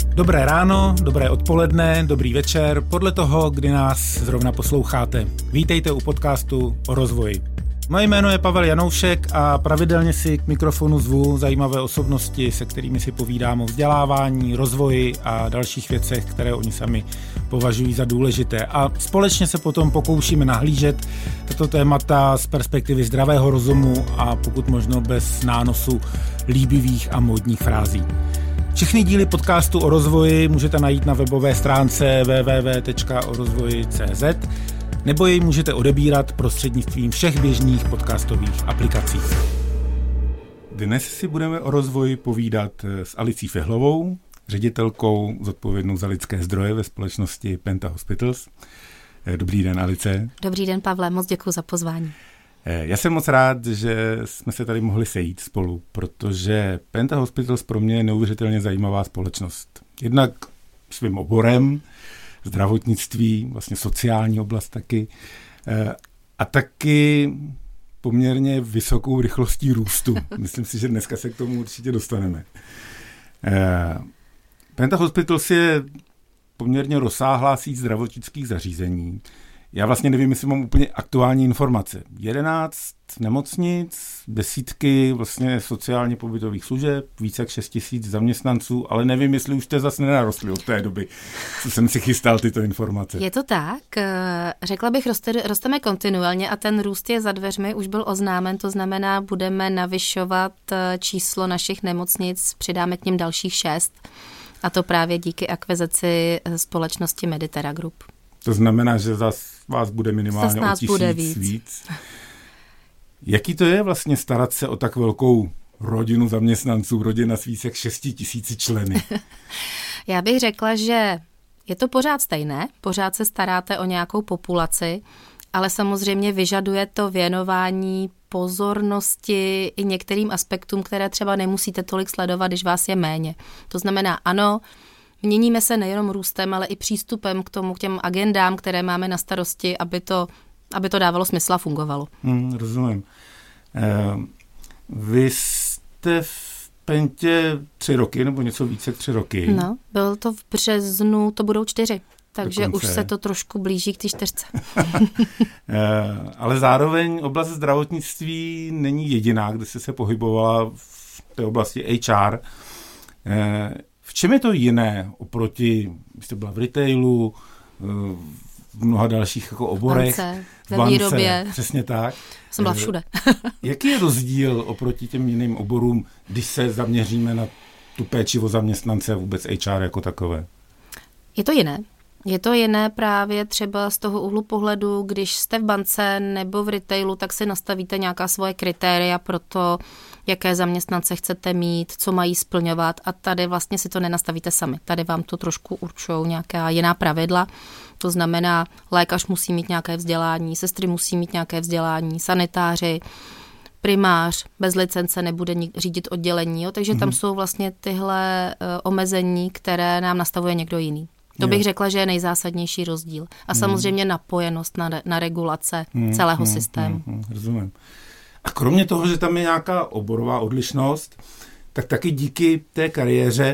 Dobré ráno, dobré odpoledne, dobrý večer, podle toho, kdy nás zrovna posloucháte. Vítejte u podcastu o rozvoji. Moje jméno je Pavel Janoušek a pravidelně si k mikrofonu zvu zajímavé osobnosti, se kterými si povídám o vzdělávání, rozvoji a dalších věcech, které oni sami považují za důležité. A společně se potom pokoušíme nahlížet tato témata z perspektivy zdravého rozumu a pokud možno bez nánosu líbivých a módních frází. Všechny díly podcastu o rozvoji můžete najít na webové stránce www.orozvoji.cz nebo jej můžete odebírat prostřednictvím všech běžných podcastových aplikací. Dnes si budeme o rozvoji povídat s Alicí Fihlovou, ředitelkou zodpovědnou za lidské zdroje ve společnosti Penta Hospitals. Dobrý den, Alice. Dobrý den, Pavle, moc děkuji za pozvání. Já jsem moc rád, že jsme se tady mohli sejít spolu, protože Penta Hospitals pro mě je neuvěřitelně zajímavá společnost. Jednak svým oborem, zdravotnictví, vlastně sociální oblast taky, a taky poměrně vysokou rychlostí růstu. Myslím si, že dneska se k tomu určitě dostaneme. Penta Hospitals je poměrně rozsáhlá síť zdravotnických zařízení. Já vlastně nevím, jestli mám úplně aktuální informace. 11 nemocnic, desítky vlastně sociálně pobytových služeb, více jak 6 000 zaměstnanců, ale nevím, jestli už jste zase nenarostli od té doby, co jsem si chystal tyto informace. Je to tak. Řekla bych, rosteme kontinuálně a ten růst je za dveřmi, už byl oznámen, to znamená, budeme navyšovat číslo našich nemocnic, přidáme k nim dalších 6 a to právě díky akvizici společnosti Meditera Group. To znamená, že zase vás bude minimálně o 1000 víc. Jaký to je vlastně starat se o tak velkou rodinu zaměstnanců, rodina s více jak 6 000 členy? Já bych řekla, že je to pořád stejné, pořád se staráte o nějakou populaci, ale samozřejmě vyžaduje to věnování pozornosti i některým aspektům, které třeba nemusíte tolik sledovat, když vás je méně. To znamená, ano, měníme se nejenom růstem, ale i přístupem k těm agendám, které máme na starosti, aby to dávalo smysl a fungovalo. Rozumím. Vy jste v Pentě 3 roky, nebo něco více jak 3 roky. No, bylo to v březnu, to budou 4. Takže dokonce. Už se to trošku blíží k té 4. Ale zároveň oblast zdravotnictví není jediná, kde jste se pohybovala v té oblasti HR. V čem je to jiné oproti, jste byla v retailu, v mnoha dalších jako oborech? V bance, ve výrobě. Přesně tak. Jsem byla všude. Jaký je rozdíl oproti těm jiným oborům, když se zaměříme na tu péči o zaměstnance a vůbec HR jako takové? Je to jiné. Je to jiné právě třeba z toho úhlu pohledu, když jste v bance nebo v retailu, tak si nastavíte nějaká svoje kritéria pro to, jaké zaměstnance chcete mít, co mají splňovat a tady vlastně si to nenastavíte sami. Tady vám to trošku určují nějaká jiná pravidla. To znamená, lékař musí mít nějaké vzdělání, sestry musí mít nějaké vzdělání, sanitáři, primář bez licence nebude řídit oddělení, takže tam jsou vlastně tyhle omezení, které nám nastavuje někdo jiný. To bych řekla, že je nejzásadnější rozdíl. A samozřejmě napojenost na regulace celého systému. Rozumím. A kromě toho, že tam je nějaká oborová odlišnost, tak taky díky té kariéře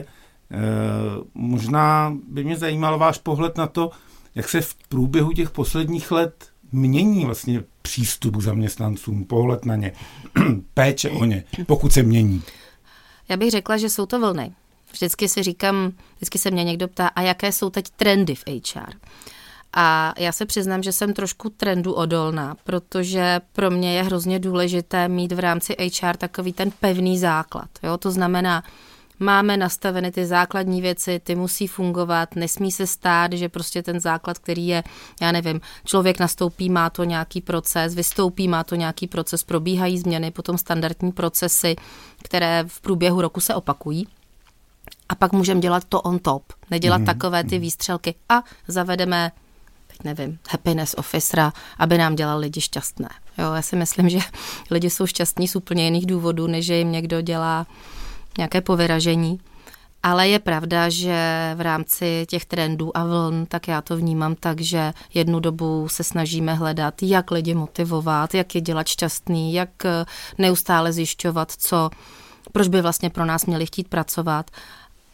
možná by mě zajímal váš pohled na to, jak se v průběhu těch posledních let mění vlastně přístup k zaměstnancům, pohled na ně, péče o ně, pokud se mění. Já bych řekla, že jsou to vlny. Vždycky se mě někdo ptá, a jaké jsou teď trendy v HR? A já se přiznám, že jsem trošku trendu odolná, protože pro mě je hrozně důležité mít v rámci HR takový ten pevný základ. Jo? To znamená, máme nastaveny ty základní věci, ty musí fungovat, nesmí se stát, že prostě ten základ, který je, já nevím, člověk nastoupí, má to nějaký proces, vystoupí, má to nějaký proces, probíhají změny, potom standardní procesy, které v průběhu roku se opakují. A pak můžeme dělat to on top, nedělat takové ty výstřelky a zavedeme, teď nevím, happiness officera, aby nám dělal lidi šťastné. Jo, já si myslím, že lidi jsou šťastní z úplně jiných důvodů, než že jim někdo dělá nějaké povyražení. Ale je pravda, že v rámci těch trendů a vln, tak já to vnímám tak, že jednu dobu se snažíme hledat, jak lidi motivovat, jak je dělat šťastný, jak neustále zjišťovat, proč by vlastně pro nás měli chtít pracovat.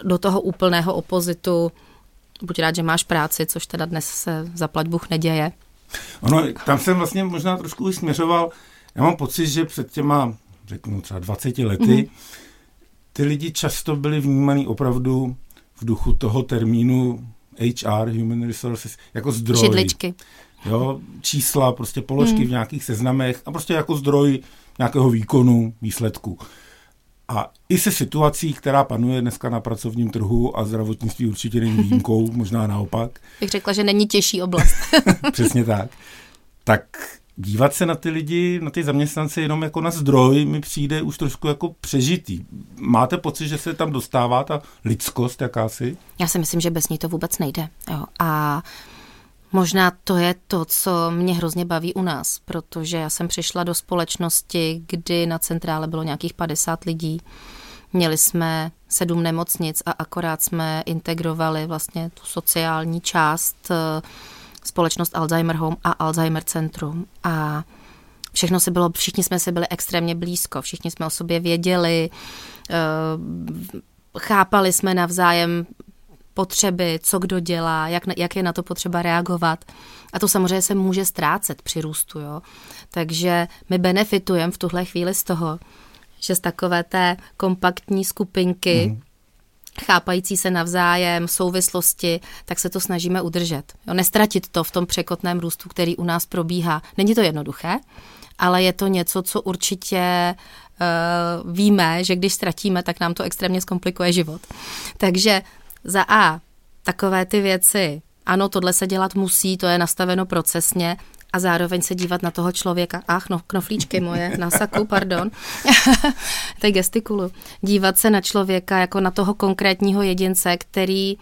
do toho úplného opozitu buď rád, že máš práci, což teda dnes se zaplať Bůh neděje. Ono, tam jsem vlastně možná trošku už směřoval. Já mám pocit, že před těma, řeknu třeba 20 lety, ty lidi často byli vnímaný opravdu v duchu toho termínu HR, Human Resources, jako zdroj. Židličky. Jo, čísla, prostě položky v nějakých seznamech a prostě jako zdroj nějakého výkonu, výsledku. A i se situací, která panuje dneska na pracovním trhu a zdravotnictví určitě není výjimkou, možná naopak. Bych řekla, že není těžší oblast. Přesně tak. Tak dívat se na ty lidi, na ty zaměstnance jenom jako na zdroj mi přijde už trošku jako přežitý. Máte pocit, že se tam dostává ta lidskost jakási? Já si myslím, že bez ní to vůbec nejde. Jo. A možná to je to, co mě hrozně baví u nás, protože já jsem přišla do společnosti, kdy na centrále bylo nějakých 50 lidí. Měli jsme 7 nemocnic a akorát jsme integrovali vlastně tu sociální část, společnost Alzheimer Home a Alzheimer Centrum. A všichni jsme si byli extrémně blízko, všichni jsme o sobě věděli, chápali jsme navzájem potřeby, co kdo dělá, jak je na to potřeba reagovat. A to samozřejmě se může ztrácet při růstu. Jo? Takže my benefitujeme v tuhle chvíli z toho, že z takové té kompaktní skupinky, chápající se navzájem, souvislosti, tak se to snažíme udržet. Jo? Nestratit to v tom překotném růstu, který u nás probíhá. Není to jednoduché, ale je to něco, co určitě víme, že když ztratíme, tak nám to extrémně zkomplikuje život. Takže za A, takové ty věci, ano, tohle se dělat musí, to je nastaveno procesně a zároveň se dívat na toho člověka, knoflíčky moje, na saku, pardon, teď gestikulu, dívat se na člověka jako na toho konkrétního jedince, který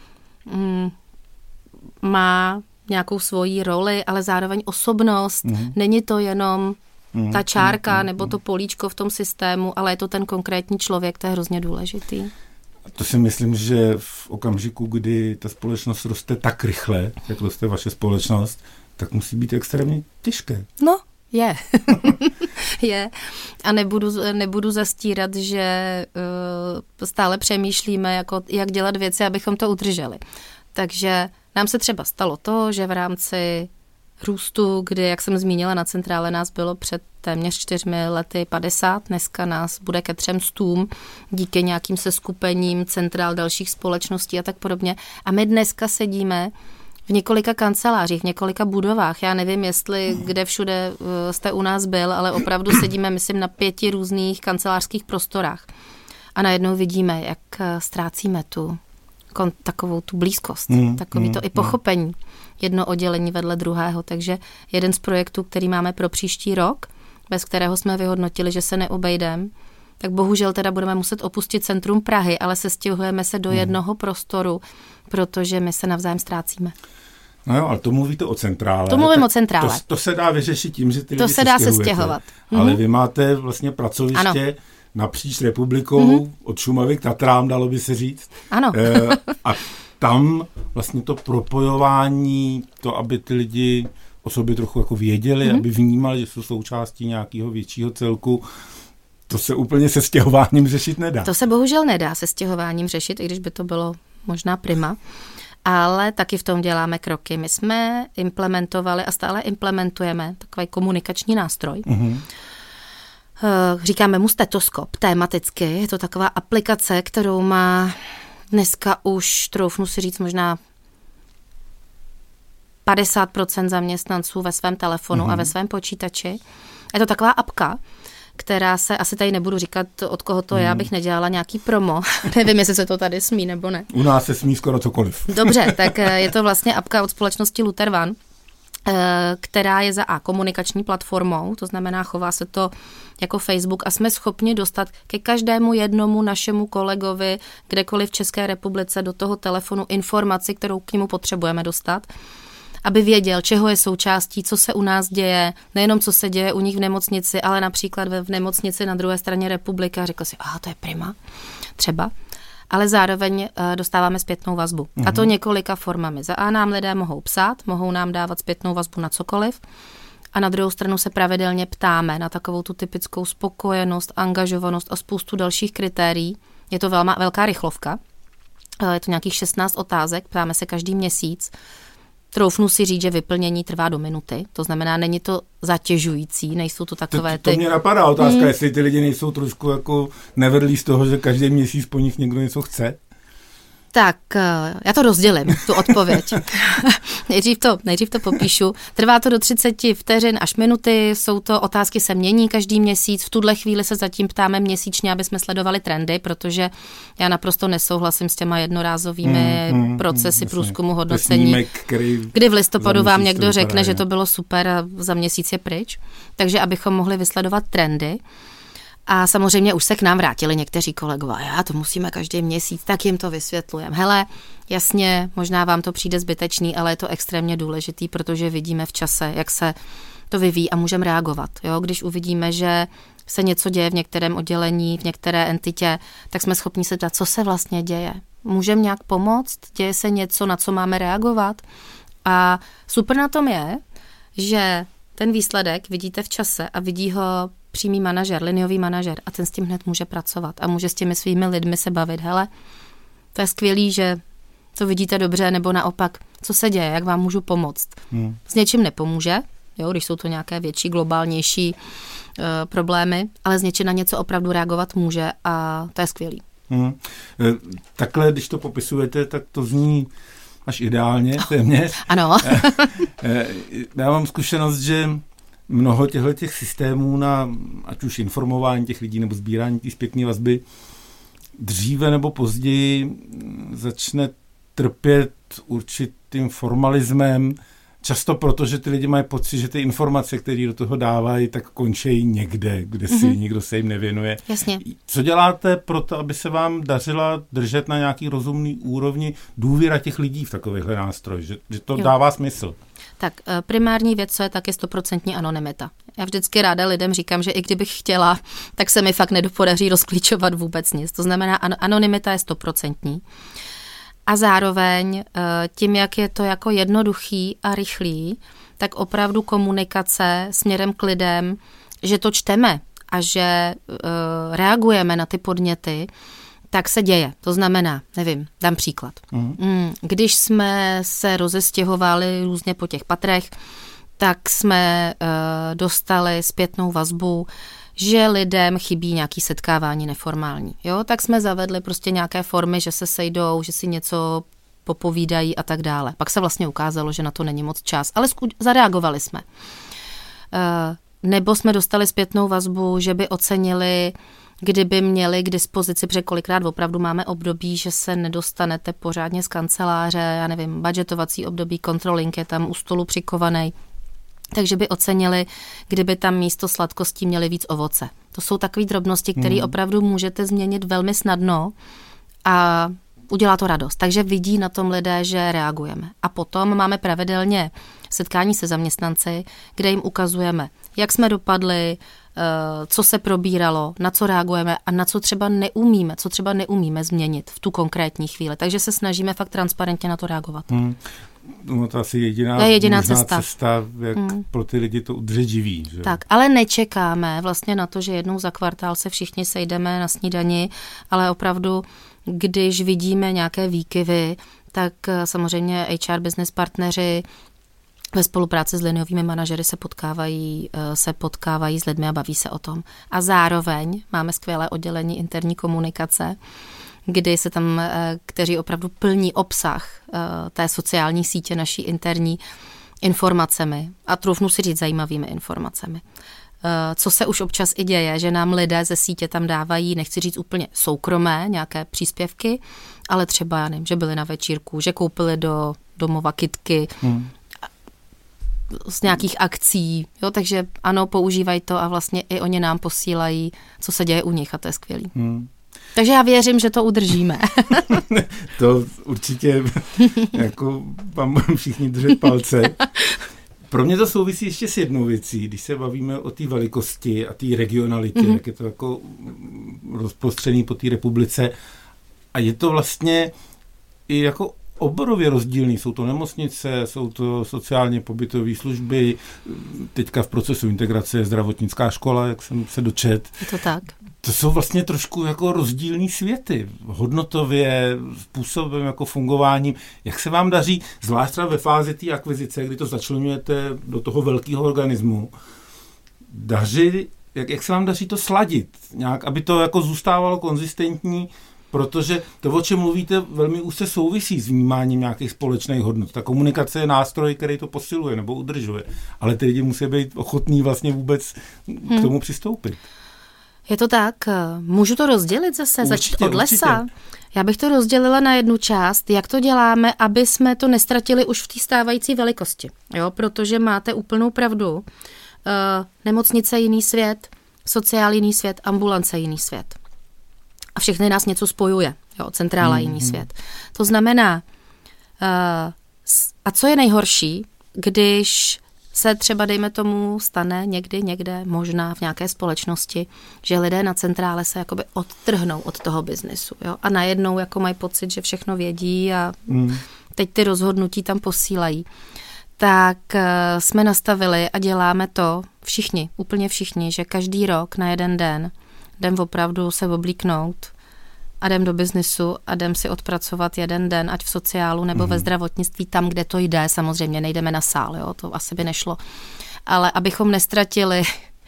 má nějakou svoji roli, ale zároveň osobnost, není to jenom ta čárka nebo to políčko v tom systému, ale je to ten konkrétní člověk, to je hrozně důležitý. To si myslím, že v okamžiku, kdy ta společnost roste tak rychle, jak roste vaše společnost, tak musí být extrémně těžké. No, je. Je. A nebudu zastírat, že stále přemýšlíme, jako, jak dělat věci, abychom to udrželi. Takže nám se třeba stalo to, že v rámci růstu, kdy, jak jsem zmínila, na centrále nás bylo před téměř 4 lety 50, dneska nás bude ke 300 díky nějakým seskupením centrál dalších společností a tak podobně. A my dneska sedíme v několika kancelářích, v několika budovách. Já nevím, jestli kde všude jste u nás byl, ale opravdu sedíme, myslím, na 5 různých kancelářských prostorách. A najednou vidíme, jak ztrácíme takovou tu blízkost, takový to i pochopení. Jedno oddělení vedle druhého. Takže jeden z projektů, který máme pro příští rok, bez kterého jsme vyhodnotili, že se neobejdeme, tak bohužel teda budeme muset opustit centrum Prahy, ale sestěhujeme se do jednoho prostoru, protože my se navzájem ztrácíme. No jo, ale to mluvíte o centrále. To mluvím o centrále. To se dá vyřešit tím, že ty lidi to se dá sestěhovat. Ale vy máte vlastně pracoviště napříč republikou, od Šumavy k Tatrám, dalo by se říct. Ano. A tam vlastně to propojování, to, aby ty lidi o sobě trochu jako věděli, aby vnímali, že jsou součástí nějakého většího celku, to se úplně se stěhováním řešit nedá. To se bohužel nedá se stěhováním řešit, i když by to bylo možná prima. Ale taky v tom děláme kroky. My jsme implementovali a stále implementujeme takový komunikační nástroj. Říkáme mu stetoskop tematicky. Je to taková aplikace, kterou má dneska už, troufnu si říct, možná 50% zaměstnanců ve svém telefonu a ve svém počítači. Je to taková apka, která se, asi tady nebudu říkat, od koho to je, abych nedělala nějaký promo. Nevím, jestli se to tady smí nebo ne. U nás se smí skoro cokoliv. Dobře, tak je to vlastně apka od společnosti Luther One, která je za A komunikační platformou, to znamená, chová se to jako Facebook a jsme schopni dostat ke každému jednomu našemu kolegovi kdekoliv v České republice do toho telefonu informaci, kterou k němu potřebujeme dostat, aby věděl, čeho je součástí, co se u nás děje, nejenom co se děje u nich v nemocnici, ale například v nemocnici na druhé straně republiky a řekl si, to je prima, třeba. Ale zároveň dostáváme zpětnou vazbu. A to několika formami. Za A nám lidé mohou psát, mohou nám dávat zpětnou vazbu na cokoliv. A na druhou stranu se pravidelně ptáme na takovou tu typickou spokojenost, angažovanost a spoustu dalších kritérií. Je to velká rychlovka. Je to nějakých 16 otázek, ptáme se každý měsíc. Troufnu si říct, že vyplnění trvá do minuty, to znamená, není to zatěžující, nejsou to takové To mě napadá otázka, jestli ty lidi nejsou trošku jako nevedlí z toho, že každý měsíc po nich někdo něco chce. Tak, já to rozdělím, tu odpověď. nejdřív to popíšu. Trvá to do 30 vteřin až minuty, jsou to otázky, se mění každý měsíc. V tuhle chvíli se zatím ptáme měsíčně, aby jsme sledovali trendy, protože já naprosto nesouhlasím s těma jednorázovými procesy průzkumu hodnocení, snímek, kdy v listopadu vám někdo řekne, že to bylo super a za měsíc je pryč. Takže abychom mohli vysledovat trendy. A samozřejmě už se k nám vrátili někteří kolegové, to musíme každý měsíc, tak jim to vysvětlujeme. Hele, jasně, možná vám to přijde zbytečný, ale je to extrémně důležitý, protože vidíme v čase, jak se to vyvíjí a můžeme reagovat. Jo? Když uvidíme, že se něco děje v některém oddělení, v některé entitě, tak jsme schopni se ptát, co se vlastně děje. Můžeme nějak pomoct? Děje se něco, na co máme reagovat? A super na tom je, že ten výsledek vidíte v čase a vidí ho přímý manažer, liniový manažer a ten s tím hned může pracovat a může s těmi svými lidmi se bavit. Hele, to je skvělý, že to vidíte dobře, nebo naopak, co se děje, jak vám můžu pomoct. S něčím nepomůže, jo, když jsou to nějaké větší, globálnější problémy, ale s něčím na něco opravdu reagovat může a to je skvělý. Takhle, když to popisujete, tak to zní až ideálně téměř. Ano. Já mám zkušenost, že mnoho těch systémů na ať už informování těch lidí nebo sbírání té zpětné vazby dříve nebo později začne trpět určitým formalismem, často proto, že ty lidi mají pocit, že ty informace, které do toho dávají, tak končí někde, kde si nikdo se jim nevěnuje. Jasně. Co děláte pro to, aby se vám dařila držet na nějaký rozumný úrovni důvěra těch lidí v takovýchhle nástroj, že to dává smysl? Tak primární věc, co je, tak je 100% anonymita. Já vždycky ráda lidem říkám, že i kdybych chtěla, tak se mi fakt nedopodaří rozklíčovat vůbec nic. To znamená, anonymita je 100%. A zároveň tím, jak je to jako jednoduchý a rychlý, tak opravdu komunikace směrem k lidem, že to čteme a že reagujeme na ty podněty, tak se děje. To znamená, nevím, dám příklad. Když jsme se rozestěhovali různě po těch patrech, tak jsme dostali zpětnou vazbu, že lidem chybí nějaké setkávání neformální. Jo? Tak jsme zavedli prostě nějaké formy, že se sejdou, že si něco popovídají a tak dále. Pak se vlastně ukázalo, že na to není moc čas, ale zareagovali jsme. Nebo jsme dostali zpětnou vazbu, že by ocenili, kdyby měli k dispozici, protože kolikrát opravdu máme období, že se nedostanete pořádně z kanceláře, já nevím, budžetovací období, controlling je tam u stolu přikovaný, takže by ocenili, kdyby tam místo sladkostí měli víc ovoce. To jsou takové drobnosti, které opravdu můžete změnit velmi snadno a udělá to radost. Takže vidí na tom lidé, že reagujeme. A potom máme pravidelně setkání se zaměstnanci, kde jim ukazujeme, jak jsme dopadli, co se probíralo, na co reagujeme a na co třeba neumíme změnit v tu konkrétní chvíli. Takže se snažíme fakt transparentně na to reagovat. No to asi jediná cesta, jak pro ty lidi to udržet živý. Že? Tak, ale nečekáme vlastně na to, že jednou za kvartál se všichni sejdeme na snídani, ale opravdu, když vidíme nějaké výkyvy, tak samozřejmě HR business partneři ve spolupráci s liniovými manažery se potkávají s lidmi a baví se o tom. A zároveň máme skvělé oddělení interní komunikace, kdy se tam, kteří opravdu plní obsah té sociální sítě naší interní informacemi a troufnu si říct zajímavými informacemi. Co se už občas i děje, že nám lidé ze sítě tam dávají, nechci říct úplně soukromé nějaké příspěvky, ale třeba, já nevím, že byli na večírku, že koupili do domova kytky, z nějakých akcí, jo, takže ano, používají to a vlastně i oni nám posílají, co se děje u nich a to je skvělý. Takže já věřím, že to udržíme. To určitě jako vám budeme všichni držet palce. Pro mě to souvisí ještě s jednou věcí, když se bavíme o té velikosti a té regionalitě, jak je to jako rozprostřený po té republice a je to vlastně i jako oborově rozdílný. Jsou to nemocnice, jsou to sociálně pobytové služby, teďka v procesu integrace je zdravotnická škola, jak jsem se dočet. Je to tak. To jsou vlastně trošku jako rozdílný světy. Hodnotově, způsobem jako fungováním. Jak se vám daří, zvlášť třeba ve fázi té akvizice, kdy to začlenujete do toho velkého organismu, jak se vám daří to sladit? Nějak, aby to jako zůstávalo konzistentní, protože to, o čem mluvíte, velmi úzce souvisí s vnímáním nějakých společných hodnot. Ta komunikace je nástroj, který to posiluje nebo udržuje. Ale ty lidi musí být ochotní vlastně vůbec k tomu přistoupit. Je to tak. Můžu to rozdělit zase, začít od lesa? Určitě. Já bych to rozdělila na jednu část, jak to děláme, aby jsme to nestratili už v té stávající velikosti. Jo, protože máte úplnou pravdu. Nemocnice jiný svět, sociál jiný svět, ambulance jiný svět. A všechny nás něco spojuje. Jo, centrála jiný svět. To znamená, a co je nejhorší, když se třeba, dejme tomu, stane někde, možná v nějaké společnosti, že lidé na centrále se jakoby odtrhnou od toho biznesu. Jo? A najednou jako mají pocit, že všechno vědí a teď ty rozhodnutí tam posílají. Tak jsme nastavili a děláme to všichni, úplně všichni, že každý rok na jeden den jdem opravdu se oblíknout a jdem do biznisu a jdem si odpracovat jeden den, ať v sociálu nebo ve zdravotnictví, tam, kde to jde. Samozřejmě nejdeme na sál, jo, to asi by nešlo. Ale abychom nestratili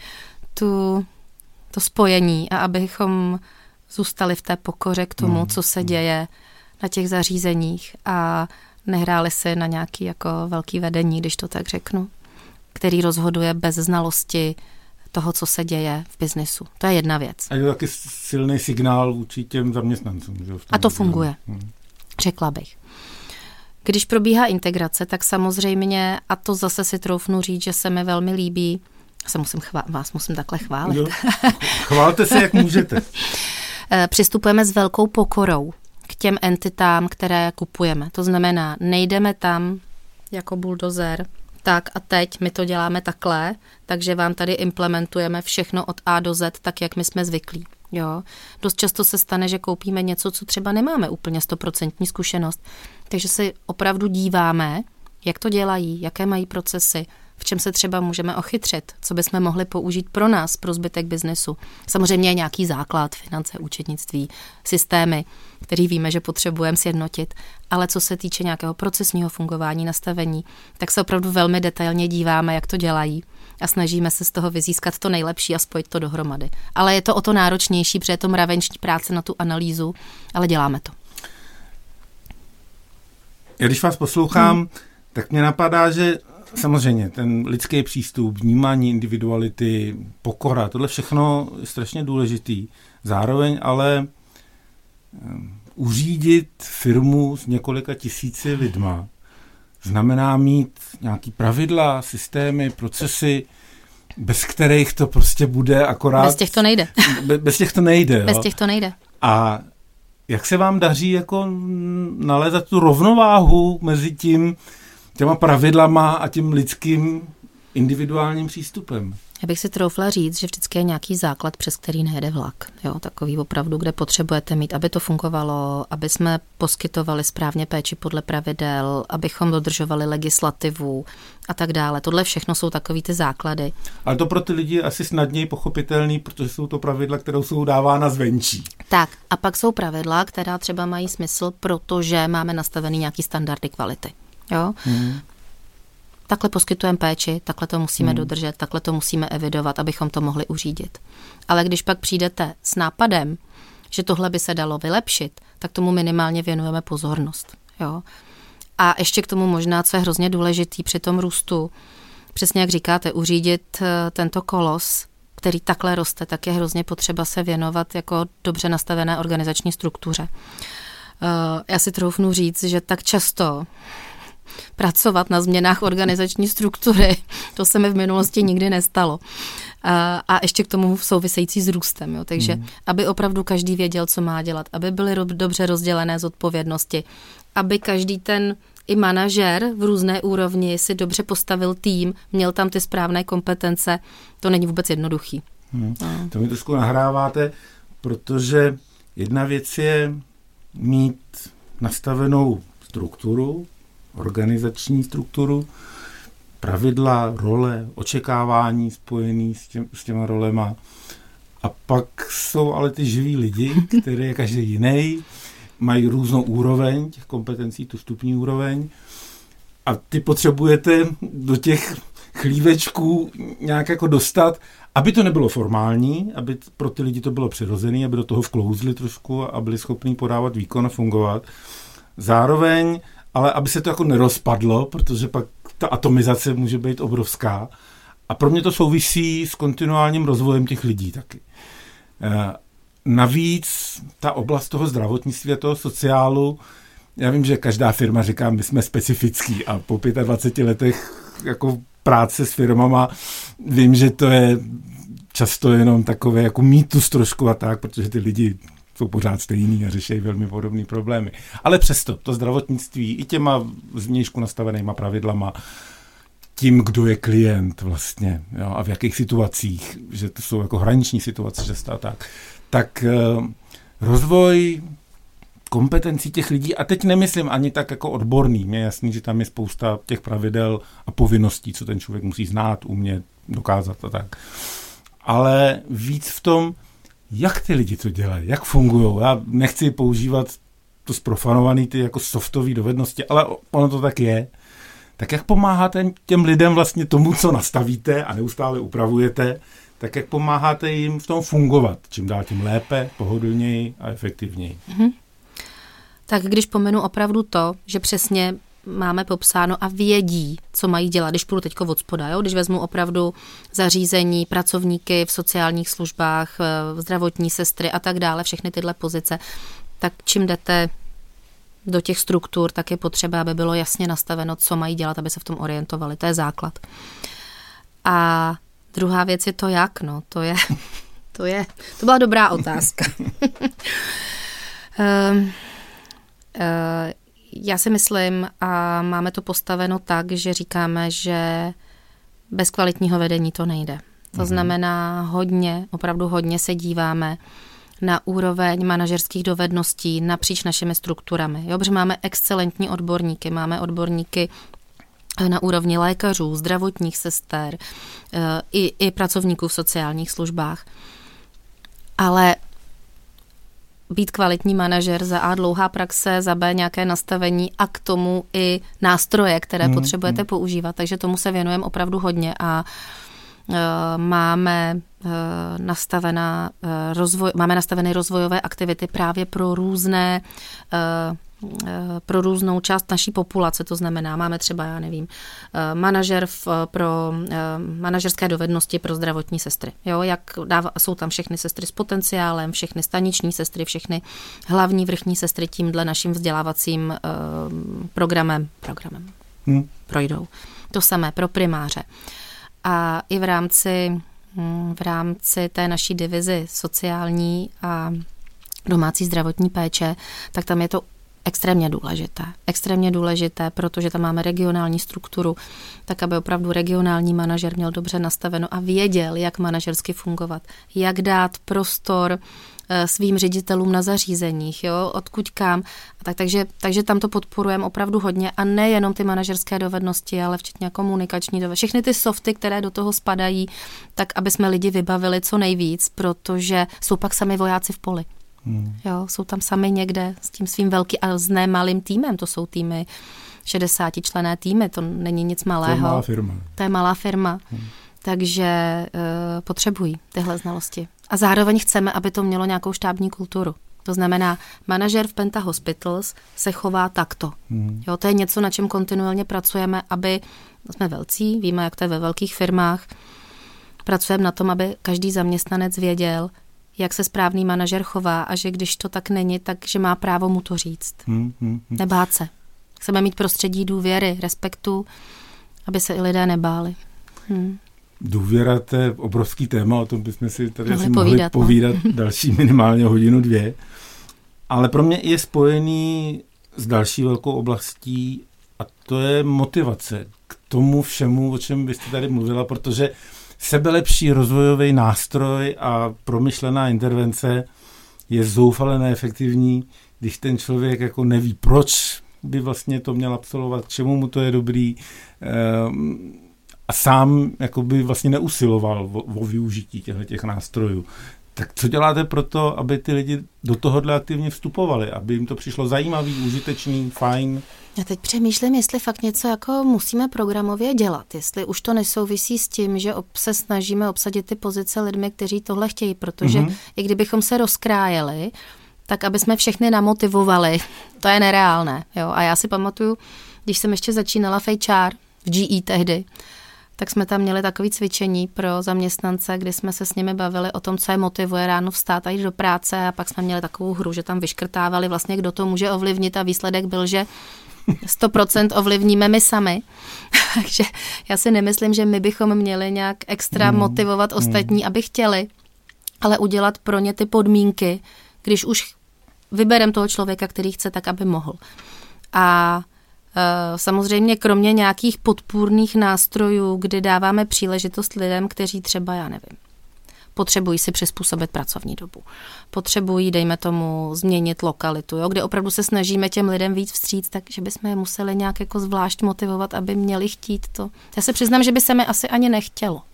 to spojení a abychom zůstali v té pokoře k tomu, co se děje na těch zařízeních a nehráli si na nějaký jako velký vedení, když to tak řeknu, který rozhoduje bez znalosti toho, co se děje v biznesu. To je jedna věc. A je to taky silný signál vůči těm zaměstnancům. Že a to funguje, řekla bych. Když probíhá integrace, tak samozřejmě, a to zase si troufnu říct, že se mi velmi líbí, vás musím takhle chválit. Jo. Chválte se, jak můžete. Přistupujeme s velkou pokorou k těm entitám, které kupujeme. To znamená, nejdeme tam jako buldozer, tak a teď my to děláme takhle, takže vám tady implementujeme všechno od A do Z, tak jak my jsme zvyklí. Jo. Dost často se stane, že koupíme něco, co třeba nemáme úplně 100% zkušenost, takže si opravdu díváme, jak to dělají, jaké mají procesy, v čem se třeba můžeme ochytřit, co bychom mohli použít pro nás, pro zbytek biznesu. Samozřejmě je nějaký základ, finance, účetnictví, systémy, který víme, že potřebujeme sjednotit, ale co se týče nějakého procesního fungování, nastavení, tak se opravdu velmi detailně díváme, jak to dělají a snažíme se z toho vyzískat to nejlepší a spojit to dohromady. Ale je to o to náročnější, protože je to mravenční práce na tu analýzu, ale děláme to. Já když vás poslouchám, tak mě napadá, že samozřejmě ten lidský přístup, vnímání individuality, pokora, tohle všechno je strašně důležitý. Zároveň ale uřídit firmu s několika tisíci lidma znamená mít nějaký pravidla, systémy, procesy, bez kterých to prostě bude akorát... Bez těch to nejde. Bez těch to nejde. Jo? Bez těch to nejde. A jak se vám daří jako nalézat tu rovnováhu mezi těma pravidlama a tím lidským individuálním přístupem? Já bych si troufla říct, že vždycky je nějaký základ, přes který nejede vlak. Jo, takový opravdu, kde potřebujete mít, aby to fungovalo, aby jsme poskytovali správně péči podle pravidel, abychom dodržovali legislativu a tak dále. Tohle všechno jsou takový ty základy. Ale to pro ty lidi je asi snadněji pochopitelný, protože jsou to pravidla, které jsou dávána zvenčí. Tak, a pak jsou pravidla, která třeba mají smysl, protože máme nastavený nějaký standardy kvality. Jo? Takhle poskytujeme péči, takhle to musíme dodržet, takhle to musíme evidovat, abychom to mohli uřídit. Ale když pak přijdete s nápadem, že tohle by se dalo vylepšit, tak tomu minimálně věnujeme pozornost. Jo? A ještě k tomu možná, co je hrozně důležitý při tom růstu, přesně jak říkáte, uřídit tento kolos, který takhle roste, tak je hrozně potřeba se věnovat jako dobře nastavené organizační struktuře. Já si troufnu říct, že tak často pracovat na změnách organizační struktury, to se mi v minulosti nikdy nestalo. A ještě k tomu související s růstem. Jo. Takže aby opravdu každý věděl, co má dělat, aby byly dobře rozdělené zodpovědnosti, aby každý ten i manažer v různé úrovni si dobře postavil tým, měl tam ty správné kompetence, to není vůbec jednoduchý. To mi trošku nahráváte, protože jedna věc je mít nastavenou strukturu, organizační strukturu, pravidla, role, očekávání spojený s těma rolema. A pak jsou ale ty živí lidi, který je každý jiný, mají různou úroveň těch kompetencí, tu vstupní úroveň. A ty potřebujete do těch chlívečků nějak jako dostat, aby to nebylo formální, aby pro ty lidi to bylo přirozené, aby do toho vklouzli trošku a byli schopní podávat výkon a fungovat. Zároveň, ale aby se to jako nerozpadlo, protože pak ta atomizace může být obrovská. A pro mě to souvisí s kontinuálním rozvojem těch lidí taky. Navíc ta oblast toho zdravotnictví a toho sociálu, já vím, že každá firma říká, my jsme specifický a po 25 letech jako práce s firmama vím, že to je často jenom takové jako mýtus trošku a tak, protože ty lidi jsou pořád stejný a řeší velmi podobné problémy. Ale přesto to zdravotnictví i těma zvnějšku nastavenýma pravidlama, tím, kdo je klient vlastně, jo, a v jakých situacích, že to jsou jako hraniční situace, že stá tak rozvoj kompetencí těch lidí, a teď nemyslím ani tak jako odborný, mě je jasný, že tam je spousta těch pravidel a povinností, co ten člověk musí znát, umět, dokázat a tak. Ale víc v tom, jak ty lidi to dělají, jak fungují. Já nechci používat to zprofanované ty jako softové dovednosti, ale ono to tak je. Tak jak pomáháte těm lidem vlastně tomu, co nastavíte a neustále upravujete, tak jak pomáháte jim v tom fungovat, čím dál tím lépe, pohodlněji a efektivněji. Tak když pomenu opravdu to, že přesně máme popsáno a vědí, co mají dělat, když půjdu teďko od spoda, jo? Když vezmu opravdu zařízení, pracovníky v sociálních službách, zdravotní sestry a tak dále, všechny tyhle pozice, tak čím jdete do těch struktur, tak je potřeba, aby bylo jasně nastaveno, co mají dělat, aby se v tom orientovali. To je základ. A druhá věc je to jak, no. To byla dobrá otázka. Já si myslím, a máme to postaveno tak, že říkáme, že bez kvalitního vedení to nejde. To znamená opravdu hodně se díváme na úroveň manažerských dovedností napříč našimi strukturami. Jo, protože máme excelentní odborníky, máme odborníky na úrovni lékařů, zdravotních sester, i pracovníků v sociálních službách. Ale být kvalitní manažer, za A dlouhá praxe, za B nějaké nastavení a k tomu i nástroje, které potřebujete používat. Takže tomu se věnujeme opravdu hodně a máme nastavené rozvojové aktivity právě pro různou část naší populace, to znamená, máme třeba, manažer pro manažerské dovednosti pro zdravotní sestry. Jo, jsou tam všechny sestry s potenciálem, všechny staniční sestry, všechny hlavní vrchní sestry tímhle naším vzdělávacím programem projdou. To samé pro primáře. A i v rámci té naší divizi sociální a domácí zdravotní péče, tak tam je to extrémně důležité, protože tam máme regionální strukturu, tak aby opravdu regionální manažer měl dobře nastaveno a věděl, jak manažersky fungovat, jak dát prostor svým ředitelům na zařízeních, jo, odkud kam. Takže tam to podporujeme opravdu hodně a nejenom ty manažerské dovednosti, ale včetně komunikační dovednosti. Všechny ty softy, které do toho spadají, tak aby jsme lidi vybavili co nejvíc, protože jsou pak sami vojáci v poli. Jo, jsou tam sami někde s tím svým velkým a s nemalým týmem, to jsou týmy 60členné týmy, to není nic malého. To je malá firma. Takže potřebují tyhle znalosti. A zároveň chceme, aby to mělo nějakou štábní kulturu. To znamená, manažer v Penta Hospitals se chová takto. Jo, to je něco, na čem kontinuálně pracujeme, aby jsme velcí, víme, jak to je ve velkých firmách. Pracujeme na tom, aby každý zaměstnanec věděl, jak se správný manažer chová a že když to tak není, takže má právo mu to říct. Nebát se. Chceme mít prostředí důvěry, respektu, aby se i lidé nebáli. Důvěra, to je obrovský téma, o tom bychom si tady mohli povídat další minimálně hodinu, 2. Ale pro mě je spojený s další velkou oblastí a to je motivace k tomu všemu, o čem byste tady mluvila, protože sebelepší rozvojový nástroj a promyšlená intervence je zoufale neefektivní, když ten člověk jako neví, proč by vlastně to měl absolvovat, k čemu mu to je dobrý a sám jakoby vlastně neusiloval o využití těch nástrojů. Tak co děláte pro to, aby ty lidi do tohohle aktivně vstupovali, aby jim to přišlo zajímavý, užitečný, fajn? Já teď přemýšlím, jestli fakt něco jako musíme programově dělat, jestli už to nesouvisí s tím, že se snažíme obsadit ty pozice lidmi, kteří tohle chtějí, protože i kdybychom se rozkrájeli, tak aby jsme všechny namotivovali, to je nereálné. Jo? A já si pamatuju, když jsem ještě začínala v HR, v GE tehdy, tak jsme tam měli takové cvičení pro zaměstnance, kdy jsme se s nimi bavili o tom, co je motivuje ráno vstát a jít do práce, a pak jsme měli takovou hru, že tam vyškrtávali vlastně, kdo to může ovlivnit, a výsledek byl, že 100% ovlivníme my sami. Takže já si nemyslím, že my bychom měli nějak extra motivovat ostatní, aby chtěli, ale udělat pro ně ty podmínky, když už vybereme toho člověka, který chce, tak aby mohl. A samozřejmě kromě nějakých podpůrných nástrojů, kdy dáváme příležitost lidem, kteří třeba, já nevím, potřebují si přizpůsobit pracovní dobu, potřebují, dejme tomu, změnit lokalitu, jo, kde opravdu se snažíme těm lidem víc vstříc, takže bychom je museli nějak jako zvlášť motivovat, aby měli chtít to. Já se přiznám, že by se mi asi ani nechtělo.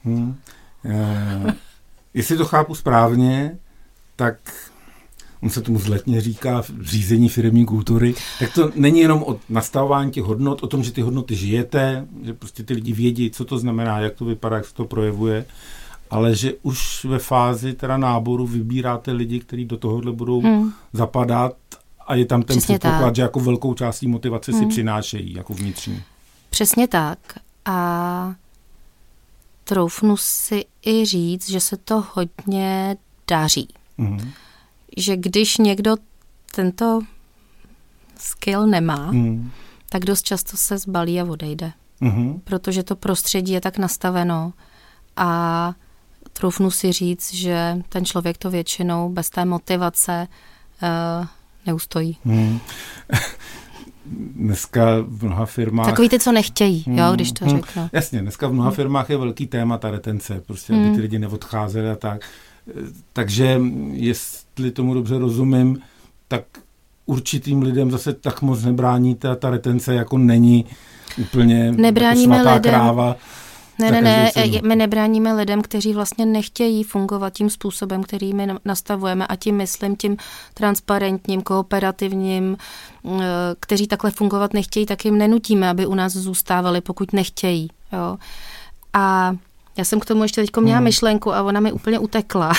Jestli to chápu správně, tak on se tomu zletně říká řízení firemní kultury, tak to není jenom o nastavování těch hodnot, o tom, že ty hodnoty žijete, že prostě ty lidi vědí, co to znamená, jak to vypadá, jak se to projevuje, ale že už ve fázi teda náboru vybíráte lidi, kteří do tohohle budou zapadat, a je tam ten předpoklad, že jako velkou částí motivace si přinášejí, jako vnitřní. Přesně tak. A troufnu si i říct, že se to hodně daří. Že když někdo tento skill nemá, tak dost často se zbalí a odejde. Protože to prostředí je tak nastaveno, a troufnu si říct, že ten člověk to většinou bez té motivace neustojí. Dneska v mnoha firmách... Takový ty, co nechtějí, jo, když to řeknu. Jasně, dneska v mnoha firmách je velký téma ta retence, prostě aby ty lidi neodcházeli a tak. Takže jestli tomu dobře rozumím, tak určitým lidem zase tak moc nebráníte a ta retence jako není úplně nebráníme jako svatá lidem. Kráva. Ne, my nebráníme lidem, kteří vlastně nechtějí fungovat tím způsobem, který my nastavujeme, a tím myslím tím transparentním, kooperativním, kteří takhle fungovat nechtějí, tak jim nenutíme, aby u nás zůstávali, pokud nechtějí. Jo. A já jsem k tomu ještě teďko měla myšlenku a ona mi úplně utekla.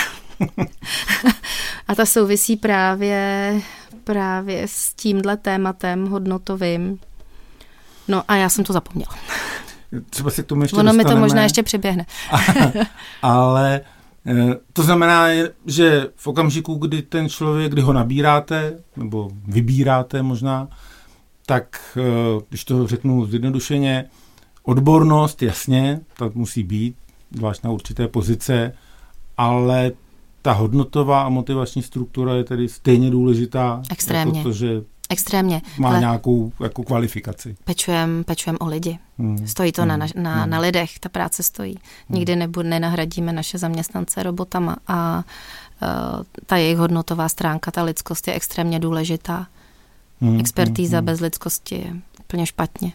A ta souvisí právě s tímhle tématem hodnotovým. No a já jsem to zapomněla. Třeba se k tomu ještě ono dostaneme. Mi to možná ještě přiběhne. Ale to znamená, že v okamžiku, kdy ten člověk, kdy ho nabíráte, nebo vybíráte možná, tak, když to řeknu zjednodušeně, odbornost, jasně, tak musí být, zvlášť na určité pozice, ale ta hodnotová a motivační struktura je tedy stejně důležitá. Extrémně. Jako to, že extrémně. má nějakou jako kvalifikaci. Pečujem o lidi. Stojí to na lidech, ta práce stojí. Nikdy nenahradíme naše zaměstnance robotama, a ta jejich hodnotová stránka, ta lidskost je extrémně důležitá. Expertíza bez lidskosti je úplně špatně.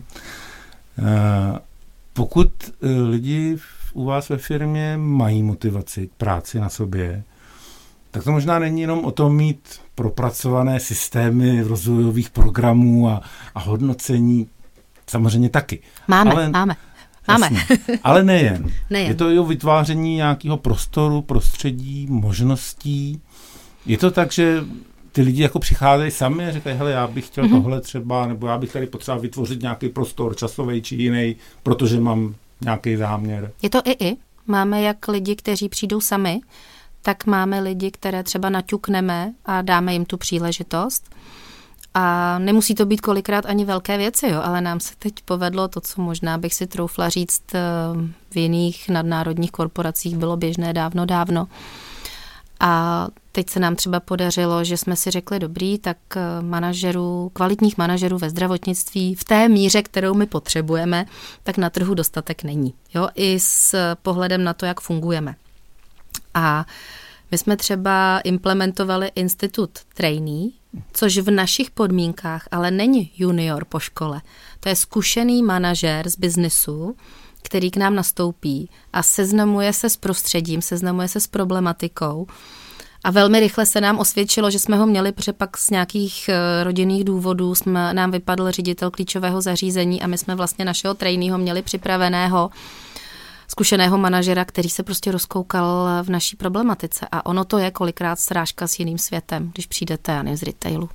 Pokud lidi u vás ve firmě mají motivaci k práci na sobě, tak to možná není jenom o tom mít propracované systémy rozvojových programů a hodnocení. Samozřejmě taky. Máme. Jasně, ale nejen. Je to i o vytváření nějakého prostoru, prostředí, možností. Je to tak, že ty lidi jako přicházejí sami a říkají, hele, já bych chtěl tohle třeba, nebo já bych tady potřeboval vytvořit nějaký prostor, časový či jiný, protože mám nějaký záměr. Je to i. Máme jak lidi, kteří přijdou sami, tak máme lidi, které třeba naťukneme a dáme jim tu příležitost. A nemusí to být kolikrát ani velké věci, jo, ale nám se teď povedlo to, co možná bych si troufla říct v jiných nadnárodních korporacích bylo běžné dávno. A teď se nám třeba podařilo, že jsme si řekli, dobrý, tak kvalitních manažerů ve zdravotnictví v té míře, kterou my potřebujeme, tak na trhu dostatek není. Jo? I s pohledem na to, jak fungujeme. A my jsme třeba implementovali institut trainee což v našich podmínkách ale není junior po škole. To je zkušený manažer z biznesu, který k nám nastoupí a seznamuje se s prostředím, seznamuje se s problematikou. A velmi rychle se nám osvědčilo, že jsme ho měli, protože pak z nějakých rodinných důvodů nám vypadl ředitel klíčového zařízení a my jsme vlastně našeho traineeho měli připraveného zkušeného manažera, který se prostě rozkoukal v naší problematice. A ono to je kolikrát srážka s jiným světem, když přijdete, já nevím, z retailu.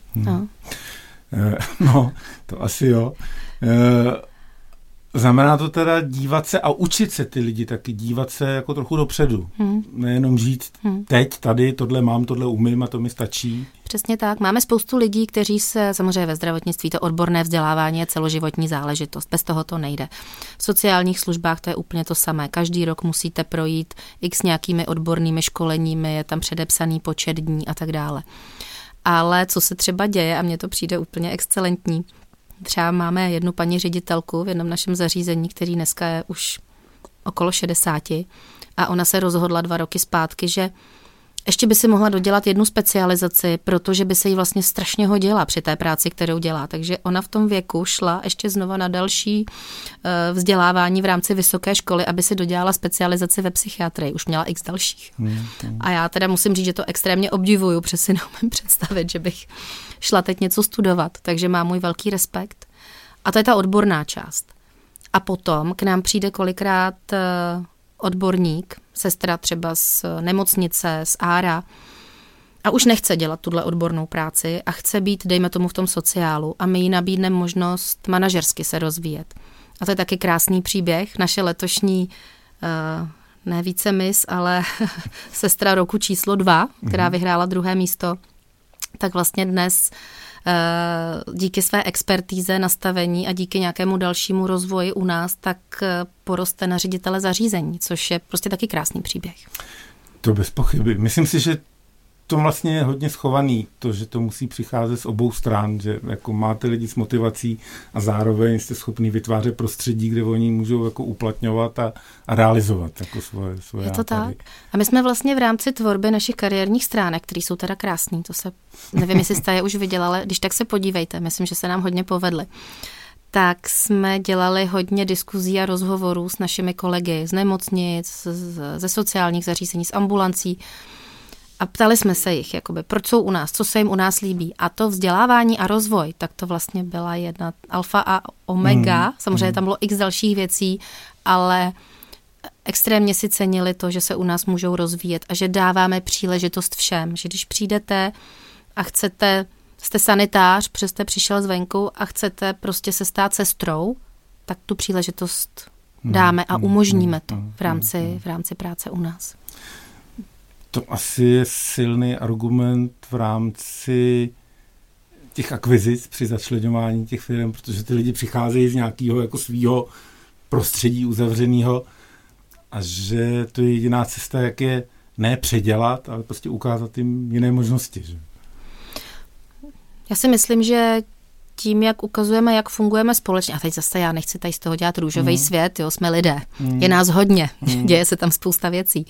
No, to asi jo. Znamená to teda dívat se a učit se ty lidi taky, dívat se jako trochu dopředu. Nejenom říct, teď, tady, tohle mám, tohle umím a to mi stačí. Přesně tak. Máme spoustu lidí, kteří se, samozřejmě ve zdravotnictví, to odborné vzdělávání je celoživotní záležitost. Bez toho to nejde. V sociálních službách to je úplně to samé. Každý rok musíte projít x nějakými odbornými školeními, je tam předepsaný počet dní a tak dále. Ale co se třeba děje, a mně to přijde úplně excelentní, třeba máme jednu paní ředitelku v jednom našem zařízení, který dneska je už okolo 60 a ona se rozhodla 2 roky zpátky, že ještě by si mohla dodělat jednu specializaci, protože by se jí vlastně strašně hodila při té práci, kterou dělá. Takže ona v tom věku šla ještě znova na další vzdělávání v rámci vysoké školy, aby si dodělala specializaci ve psychiatrii. Už měla x dalších. A já teda musím říct, že to extrémně obdivuju, protože si neumím představit, že bych šla teď něco studovat. Takže má můj velký respekt. A to je ta odborná část. A potom k nám přijde kolikrát odborník, sestra třeba z nemocnice, z ára a už nechce dělat tuhle odbornou práci a chce být, dejme tomu, v tom sociálu a my jí nabídneme možnost manažersky se rozvíjet. A to je taky krásný příběh. Naše letošní, ne více mis, ale sestra roku číslo 2, která vyhrála 2. místo, tak vlastně dnes díky své expertíze, nastavení a díky nějakému dalšímu rozvoji u nás, tak poroste na ředitele zařízení, což je prostě taky krásný příběh. To bez pochyby. Myslím si, že to vlastně je hodně schovaný, to, že to musí přicházet z obou stran, že jako máte lidi s motivací a zároveň jste schopný vytvářet prostředí, kde oni můžou jako uplatňovat a realizovat jako svoje je to nápady. Tak. A my jsme vlastně v rámci tvorby našich kariérních stránek, které jsou teda krásný, to se, nevím, jestli jste je už viděla, ale když tak se podívejte, myslím, že se nám hodně povedly. Tak jsme dělali hodně diskuzí a rozhovorů s našimi kolegy z nemocnic, ze sociálních zařízení, z ambulancí. A ptali jsme se jich, jakoby, proč jsou u nás, co se jim u nás líbí. A to vzdělávání a rozvoj, tak to vlastně byla jedna alfa a omega. Samozřejmě tam bylo x dalších věcí, ale extrémně si cenili to, že se u nás můžou rozvíjet a že dáváme příležitost všem. Že když přijdete a chcete, jste sanitář, protože jste přišel zvenku a chcete prostě se stát sestrou, tak tu příležitost dáme a umožníme to v rámci práce u nás. To asi je silný argument v rámci těch akvizic při začleňování těch firm, protože ty lidi přicházejí z nějakého jako svýho prostředí uzavřeného a že to je jediná cesta, jak je ne předělat, ale prostě ukázat jim jiné možnosti. Že? Já si myslím, že tím, jak ukazujeme, jak fungujeme společně, a teď zase já nechci tady z toho dělat růžový svět, jo, jsme lidé, je nás hodně, děje se tam spousta věcí.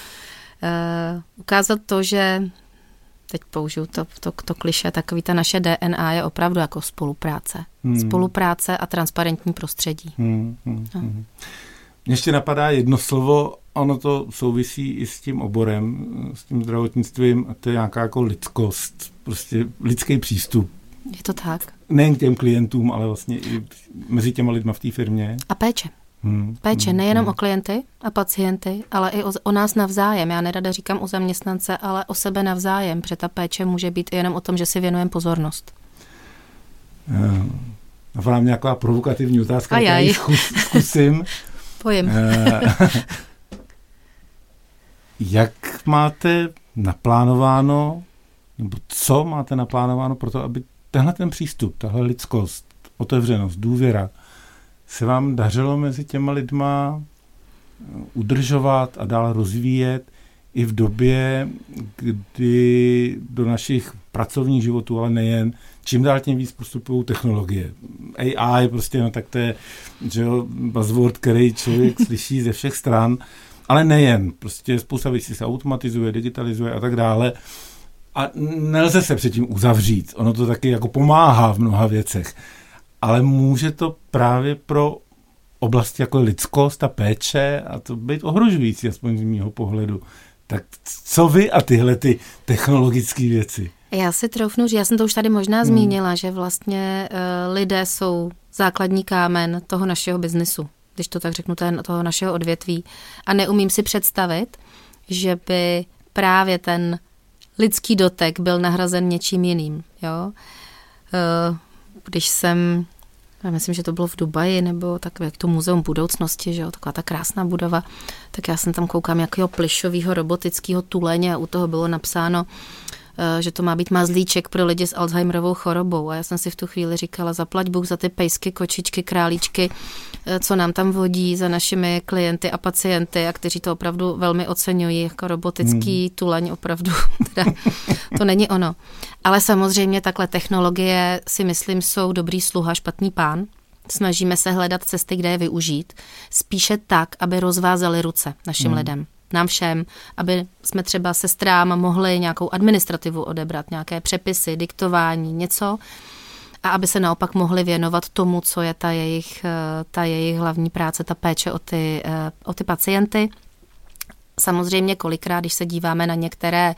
Ukázat to, že teď použiju to klišé, takový ta naše DNA je opravdu jako spolupráce. Spolupráce a transparentní prostředí. Mně ještě napadá jedno slovo, ono to souvisí i s tím oborem, s tím zdravotnictvím, a to je nějaká jako lidskost, prostě lidský přístup. Je to tak. Nejen k těm klientům, ale vlastně i mezi těma lidma v té firmě. A péče. Péče nejenom o klienty a pacienty, ale i o nás navzájem. Já nerada říkám o zaměstnance, ale o sebe navzájem, protože ta péče může být i jenom o tom, že si věnujeme pozornost. Napadá mě nějaká provokativní otázka, já zkusím. Pojím. Jak máte naplánováno, nebo co máte naplánováno pro to, aby tenhle ten přístup, tahle lidskost, otevřenost, důvěra, se vám dařilo mezi těma lidma udržovat a dál rozvíjet i v době, kdy do našich pracovních životů, ale nejen, čím dál tím víc postupují technologie. AI prostě, no tak to je, že jo, buzzword, který člověk slyší ze všech stran, ale nejen, prostě spousta věcí se automatizuje, digitalizuje a tak dále. A nelze se předtím uzavřít. Ono to taky jako pomáhá v mnoha věcech. Ale může to právě pro oblasti jako lidskost a péče a to být ohrožující, aspoň z mýho pohledu. Tak co vy a tyhle ty technologické věci? Já si troufnu, že já jsem to už tady možná zmínila, že vlastně lidé jsou základní kámen toho našeho biznesu, když to tak řeknu, toho našeho odvětví. A neumím si představit, že by právě ten lidský dotek byl nahrazen něčím jiným. Jo? Když jsem, já myslím, že to bylo v Dubaji, nebo takové to muzeum budoucnosti, že jo? Taková ta krásná budova, tak já jsem tam koukám jakého plišového robotického tuleně a u toho bylo napsáno, že to má být mazlíček pro lidi s Alzheimerovou chorobou. A já jsem si v tu chvíli říkala, zaplať Bůh za ty pejsky, kočičky, králíčky, co nám tam vodí za našimi klienty a pacienty a kteří to opravdu velmi oceňují, jako robotický tuleň opravdu. Teda, to není ono. Ale samozřejmě takhle technologie si myslím jsou dobrý sluha, špatný pán. Snažíme se hledat cesty, kde je využít. Spíše tak, aby rozvázali ruce našim lidem. Nám všem, aby jsme třeba sestrám mohli nějakou administrativu odebrat, nějaké přepisy, diktování, něco a aby se naopak mohli věnovat tomu, co je ta jejich hlavní práce, ta péče o ty pacienty. Samozřejmě kolikrát, když se díváme na některé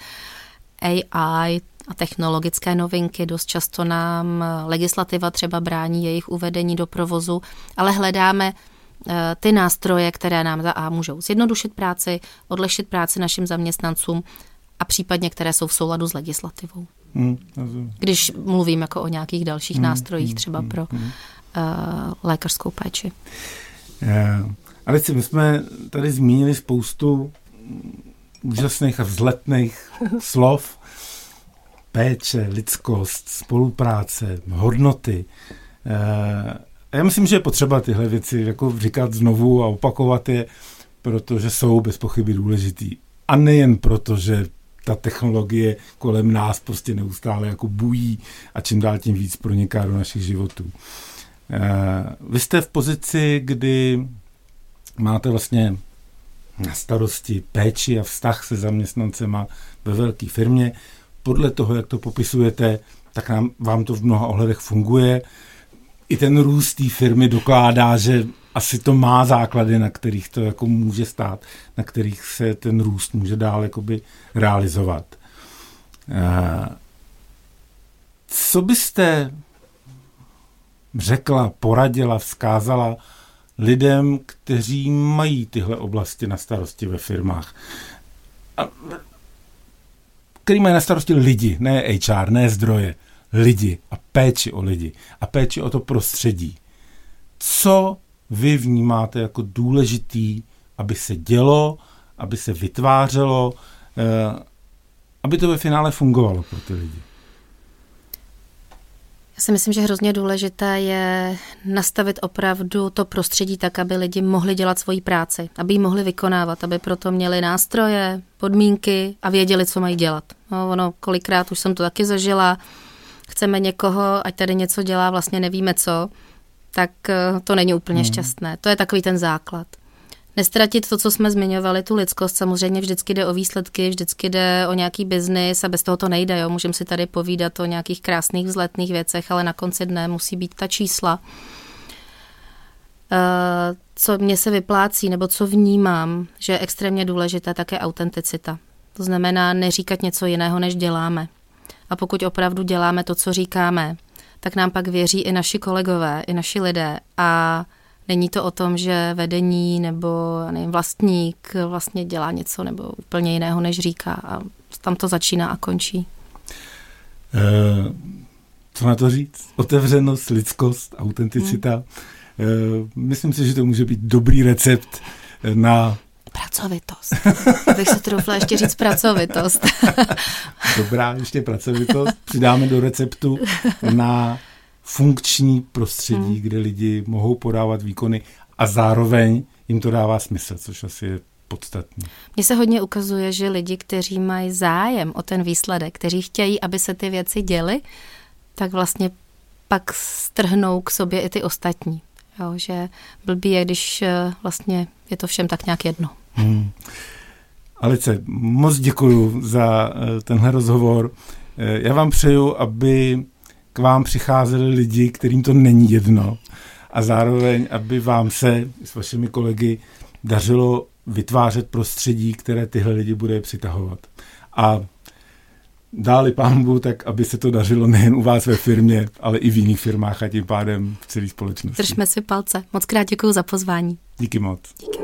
AI a technologické novinky, dost často nám legislativa třeba brání jejich uvedení do provozu, ale hledáme ty nástroje, které nám můžou zjednodušit práci, odlehčit práci našim zaměstnancům a případně, které jsou v souladu s legislativou. Když mluvím jako o nějakých dalších nástrojích, třeba pro lékařskou péči. Alici, my jsme tady zmínili spoustu úžasných a vzletných slov. Péče, lidskost, spolupráce, hodnoty. Já myslím, že je potřeba tyhle věci jako říkat znovu a opakovat je, protože jsou bez pochyby důležitý. A nejen proto, že ta technologie kolem nás prostě neustále jako bují a čím dál tím víc proniká do našich životů. Vy jste v pozici, kdy máte vlastně na starosti péči a vztah se zaměstnancema ve velké firmě. Podle toho, jak to popisujete, tak vám to v mnoha ohledech funguje. I ten růst té firmy dokládá, že asi to má základy, na kterých to jako může stát, na kterých se ten růst může dál jakoby realizovat. Co byste řekla, poradila, vzkázala lidem, kteří mají tyhle oblasti na starosti ve firmách? Který mají na starosti lidi, ne HR, ne zdroje, lidi a péči o lidi a péči o to prostředí. Co vy vnímáte jako důležitý, aby se dělo, aby se vytvářelo, aby to ve finále fungovalo pro ty lidi? Já si myslím, že hrozně důležité je nastavit opravdu to prostředí tak, aby lidi mohli dělat svoji práci, aby ji mohli vykonávat, aby proto měli nástroje, podmínky a věděli, co mají dělat. No, ono, kolikrát už jsem to taky zažila, chceme někoho, ať tady něco dělá, vlastně nevíme co, tak to není úplně šťastné. To je takový ten základ. Nestratit to, co jsme zmiňovali, tu lidskost, samozřejmě vždycky jde o výsledky, vždycky jde o nějaký biznis a bez toho to nejde. Jo? Můžeme si tady povídat o nějakých krásných vzletných věcech, ale na konci dne musí být ta čísla. Co mě se vyplácí, nebo co vnímám, že je extrémně důležité, tak je autenticita. To znamená neříkat něco jiného, než děláme. A pokud opravdu děláme to, co říkáme, tak nám pak věří i naši kolegové, i naši lidé a není to o tom, že vedení nebo nevím, vlastník vlastně dělá něco nebo úplně jiného, než říká a tam to začíná a končí. Co na to říct? Otevřenost, lidskost, autenticita. Myslím si, že to může být dobrý recept na... Pracovitost. Abych se troufla ještě říct pracovitost. Dobrá, ještě pracovitost. Přidáme do receptu na funkční prostředí, kde lidi mohou podávat výkony a zároveň jim to dává smysl, což asi je podstatné. Mně se hodně ukazuje, že lidi, kteří mají zájem o ten výsledek, kteří chtějí, aby se ty věci děly, tak vlastně pak strhnou k sobě i ty ostatní. Jo, že blbý je, když vlastně je to všem tak nějak jedno. Alice, moc děkuju za tenhle rozhovor. Já vám přeju, aby k vám přicházeli lidi, kterým to není jedno, a zároveň, aby vám se s vašimi kolegy dařilo vytvářet prostředí, které tyhle lidi bude přitahovat. A dáli Pán Bůh, tak aby se to dařilo nejen u vás ve firmě, ale i v jiných firmách a tím pádem v celé společnosti. Držme si palce. Moc krát děkuju za pozvání. Díky moc. Díky.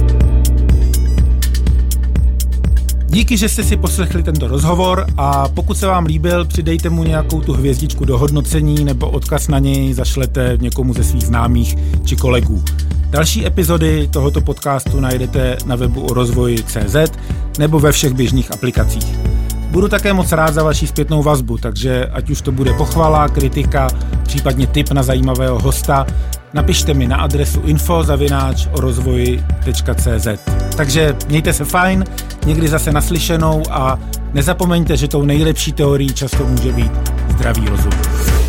Díky, že jste si poslechli tento rozhovor, a pokud se vám líbil, přidejte mu nějakou tu hvězdičku do hodnocení nebo odkaz na něj zašlete někomu ze svých známých či kolegů. Další epizody tohoto podcastu najdete na webu orozvoji.cz nebo ve všech běžných aplikacích. Budu také moc rád za vaši zpětnou vazbu, takže ať už to bude pochvala, kritika, případně tip na zajímavého hosta, napište mi na adresu info@orozvoji.cz. Takže mějte se fajn, někdy zase naslyšenou, a nezapomeňte, že tou nejlepší teorií často může být zdravý rozum.